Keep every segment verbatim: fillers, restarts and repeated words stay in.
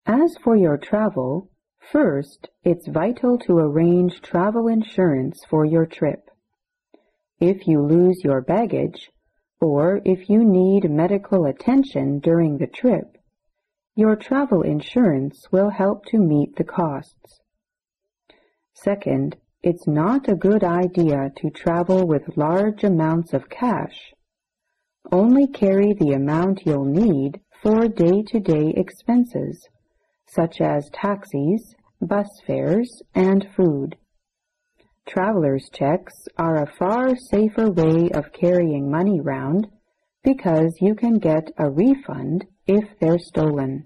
As for your travel, first, it's vital to arrange travel insurance for your trip. If you lose your baggage, or if you need medical attention during the trip, your travel insurance will help to meet the costs. Second, it's not a good idea to travel with large amounts of cash. Only carry the amount you'll need for day-to-day expenses, such as taxis, bus fares, and food. Traveler's checks are a far safer way of carrying money round because you can get a refund if they're stolen.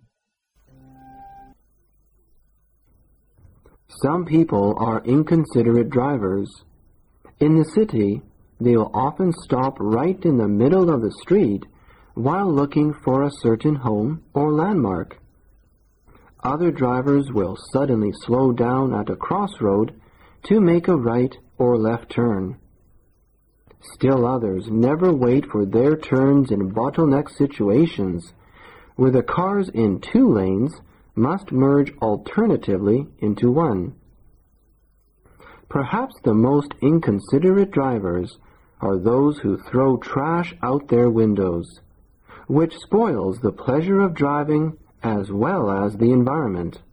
Some people are inconsiderate drivers. In the city, they'll often stop right in the middle of the street while looking for a certain home or landmark. Other drivers will suddenly slow down at a crossroad to make a right or left turn. Still others never wait for their turns in bottleneck situations, where the cars in two lanes must merge alternatively into one. Perhaps the most inconsiderate drivers are those who throw trash out their windows, which spoils the pleasure of driving as well as the environment.